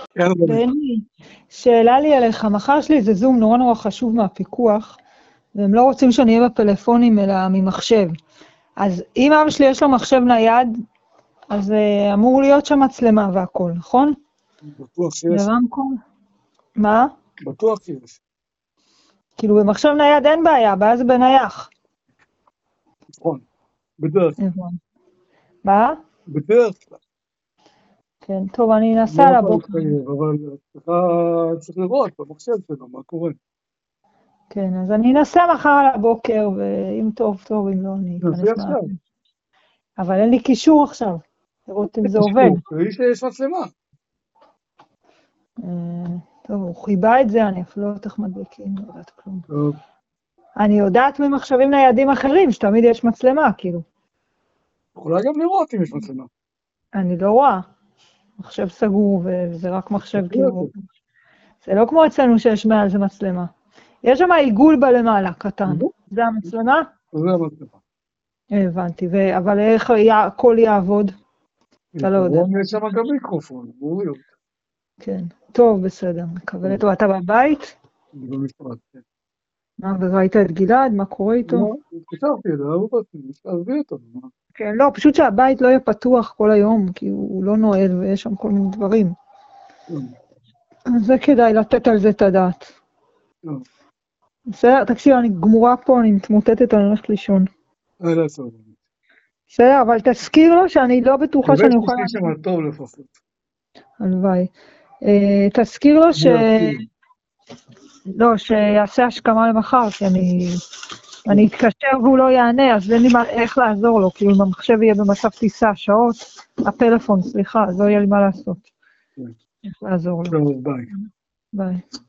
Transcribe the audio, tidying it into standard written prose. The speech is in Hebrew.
בני, שאלה לי עליך, מחר יש לי איזה זום נורא נורא חשוב מהפיקוח, והם לא רוצים שאני אהיה בפלאפונים אלא ממחשב. אז אם אבא שלי יש לו מחשב נייד, אז אמור להיות שם מצלמה והכל, נכון? בטוח שיש. לרמקול? מה? בטוח שיש. כאילו במחשב נייד אין בעיה, הבעיה זה בנייח. נכון. בדרך כלל. מה? בדרך כלל. כן, טוב, אני אנסה על הבוקר. אבל צריך לראות במחשב שלו, מה קורה. כן, אז אני אנסה מחר על הבוקר, ואם טוב, טוב, אם לא, אני אכנס מה... אבל אין לי קישור עכשיו, לראות אם זה עובד. תראי שיש מצלמה. טוב, הוא חיבה את זה, אני אפילו לא יודעת איך מדליקים, לא יודעת כלום. טוב. אני יודעת ממחשבים ניידים אחרים, שתמיד יש מצלמה, כאילו. יכולה גם לראות אם יש מצלמה. אני לא רואה. מחשב סגור, וזה רק מחשב, כאילו. זה לא כמו אצלנו שיש מעל זה מצלמה. יש שם עיגול בלמעלה, קטן. זה המצלמה? זה המצלמה. הבנתי, אבל איך הכל יעבוד? אתה לא יודע. יש שם גם מיקרופון, בוריות. כן, טוב, בסדר, מקבלת. אתה בבית? אני במשרד, כן. מה, וראית את גלעד? מה קורה איתו? לא, התקשרתי אליו, הוא רוצה להביא אותו. כן, לא, פשוט שהבית לא יהיה פתוח כל היום, כי הוא לא נועל ויש שם כל מיני דברים. אז זה כדאי לתת על זה את הדעת. בסדר, תקשיב, אני גמורה פה, אני מתמוטטת, אני הולכת לישון. בסדר, אבל תזכיר לו שאני לא בטוחה שאני אוכל... יש שם טוב לפחות. הלוואי. תזכיר לו לא, שיעשה השכמה למחר, כי אני אתקשר והוא לא יענה, אז אין לי איך לעזור לו, כאילו אם המחשב יהיה במצב טיסה, שעות, הפלאפון, סליחה, אז לא יהיה לי מה לעשות. איך לעזור לו. ביי. ביי.